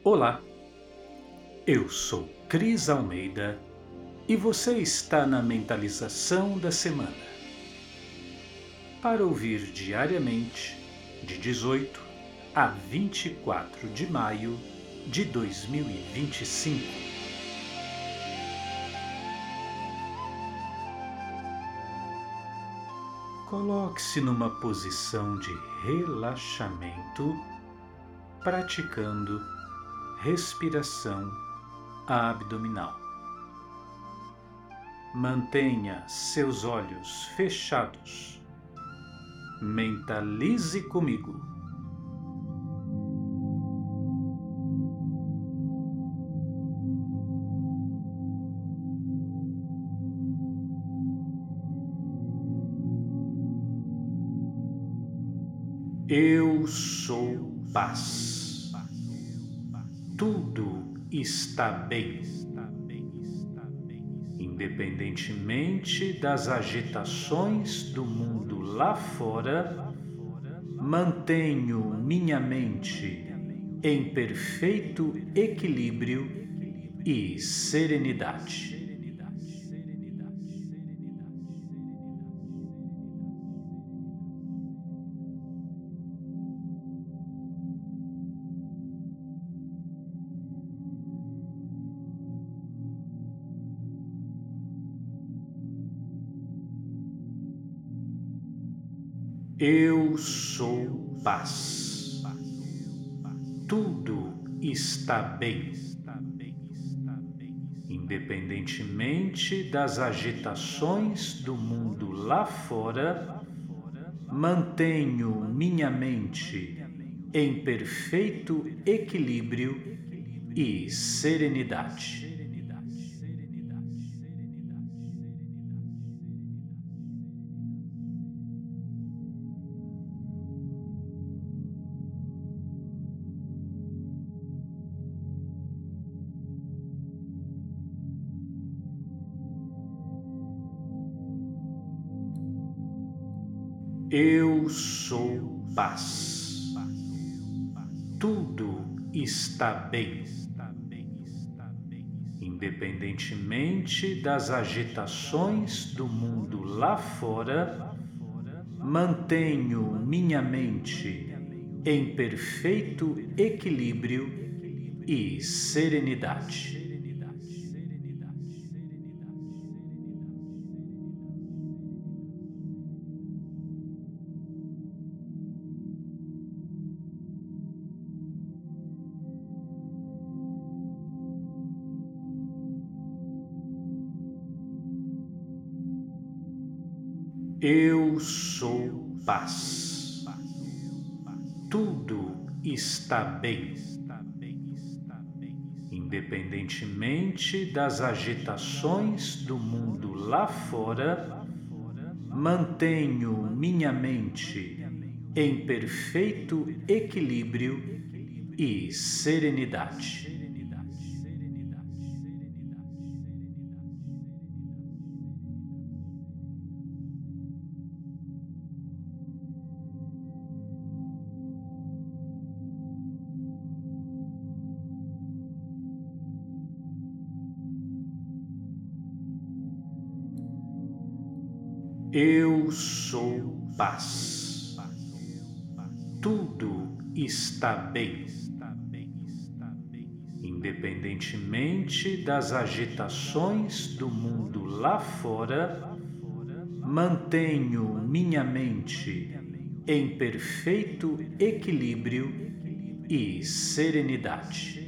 Olá, eu sou Cris Almeida e você está na Mentalização da Semana. Para ouvir diariamente, de 18 a 24 de maio de 2025. Coloque-se numa posição de relaxamento, praticando respiração abdominal. Mantenha seus olhos fechados. Mentalize comigo. Eu sou paz. Tudo está bem. Independentemente das agitações do mundo lá fora, mantenho minha mente em perfeito equilíbrio e serenidade. Eu sou paz. Tudo está bem. Independentemente das agitações do mundo lá fora, mantenho minha mente em perfeito equilíbrio e serenidade. Eu sou paz. Tudo está bem. Independentemente das agitações do mundo lá fora, mantenho minha mente em perfeito equilíbrio e serenidade. Eu sou paz. Tudo está bem. Independentemente das agitações do mundo lá fora, mantenho minha mente em perfeito equilíbrio e serenidade. Eu sou paz. Tudo está bem. Independentemente das agitações do mundo lá fora, mantenho minha mente em perfeito equilíbrio e serenidade.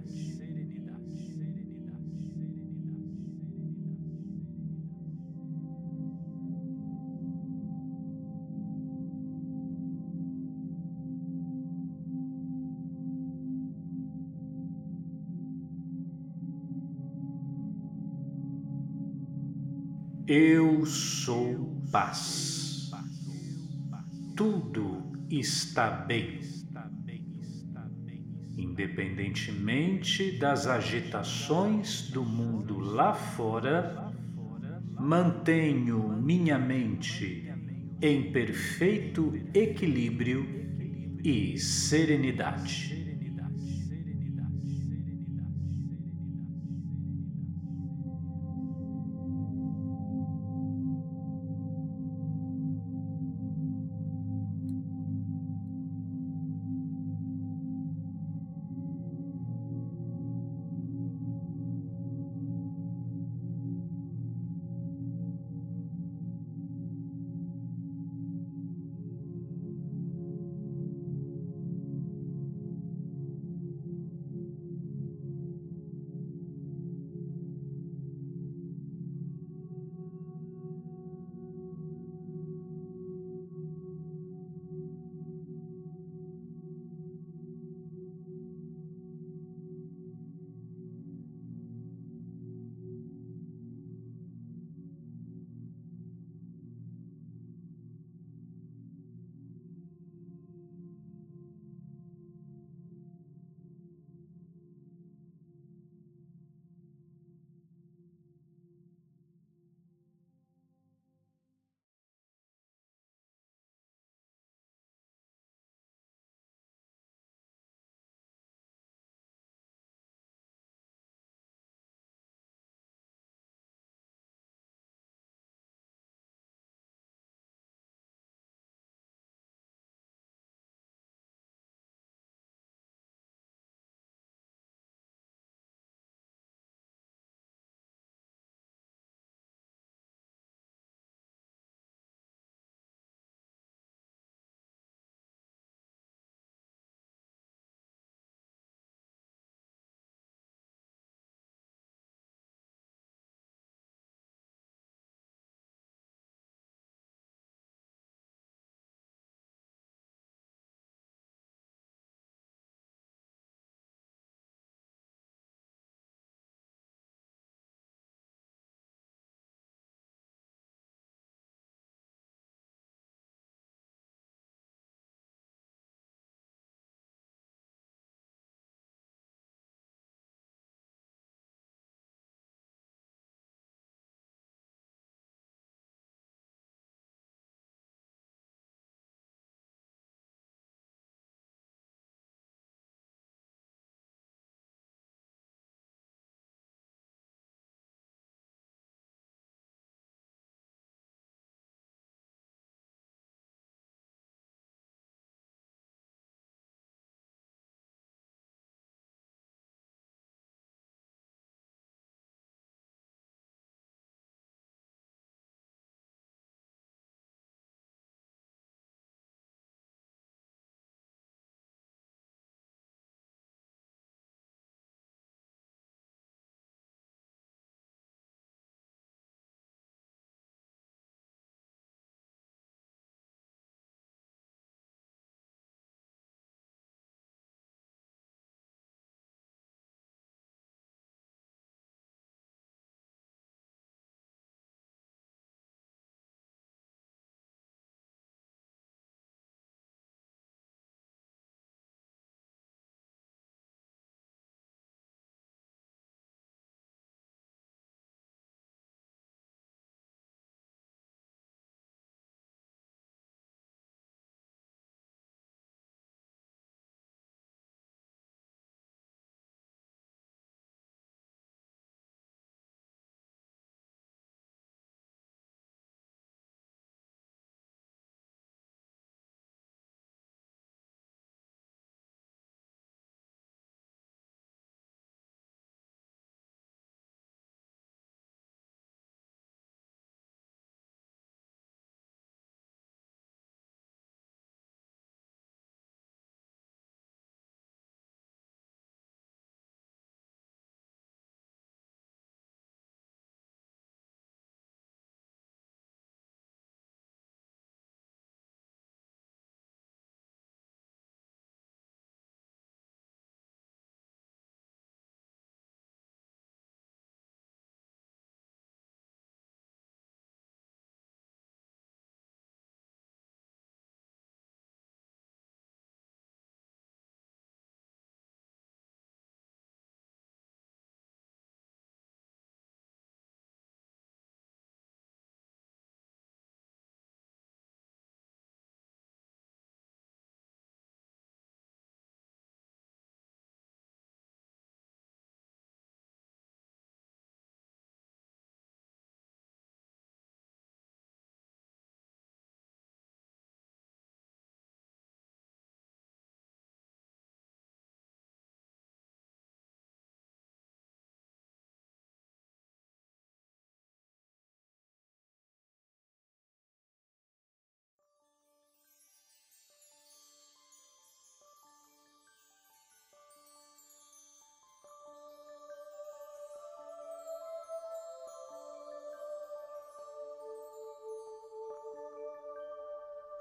Eu sou paz. Tudo está bem. Independentemente das agitações do mundo lá fora, mantenho minha mente em perfeito equilíbrio e serenidade.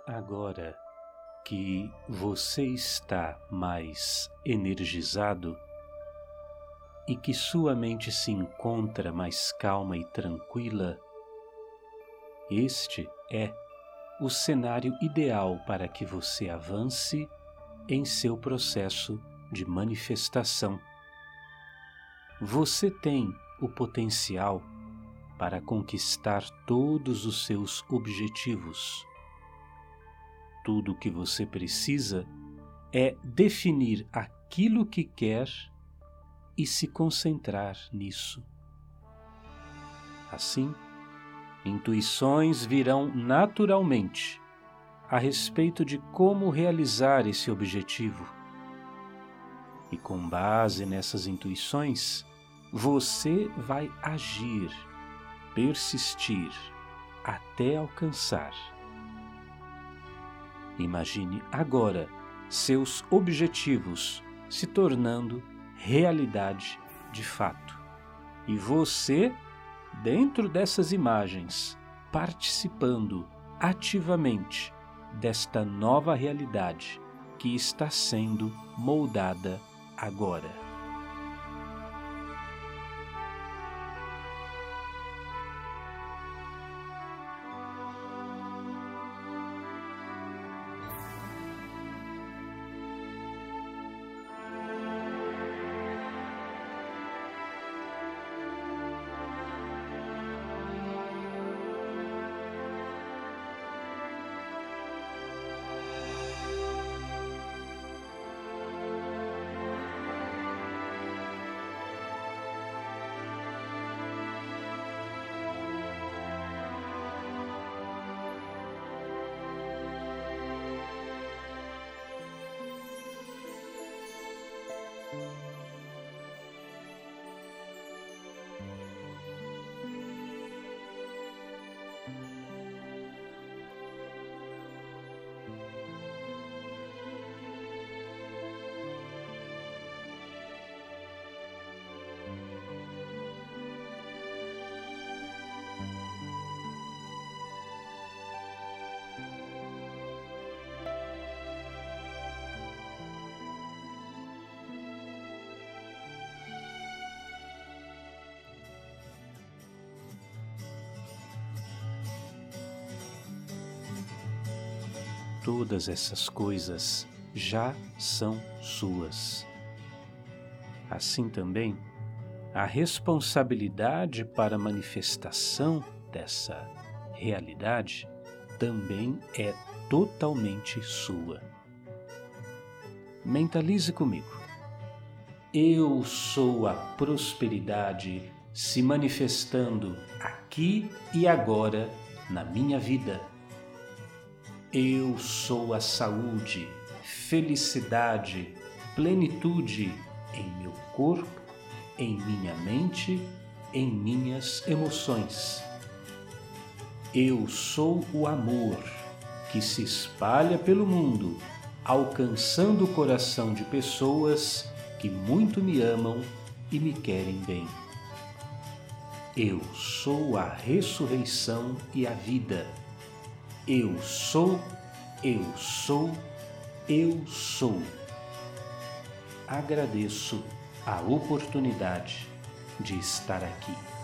Agora que você está mais energizado e que sua mente se encontra mais calma e tranquila, este é o cenário ideal para que você avance em seu processo de manifestação. Você tem o potencial para conquistar todos os seus objetivos. Tudo o que você precisa é definir aquilo que quer e se concentrar nisso. Assim, intuições virão naturalmente a respeito de como realizar esse objetivo. E com base nessas intuições, você vai agir, persistir, até alcançar. Imagine agora seus objetivos se tornando realidade de fato. E você, dentro dessas imagens, participando ativamente desta nova realidade que está sendo moldada agora. Todas essas coisas já são suas. Assim também, a responsabilidade para a manifestação dessa realidade também é totalmente sua. Mentalize comigo. Eu sou a prosperidade se manifestando aqui e agora na minha vida. Eu sou a saúde, felicidade, plenitude em meu corpo, em minha mente, em minhas emoções. Eu sou o amor que se espalha pelo mundo, alcançando o coração de pessoas que muito me amam e me querem bem. Eu sou a ressurreição e a vida. Eu sou, eu sou, eu sou. Agradeço a oportunidade de estar aqui.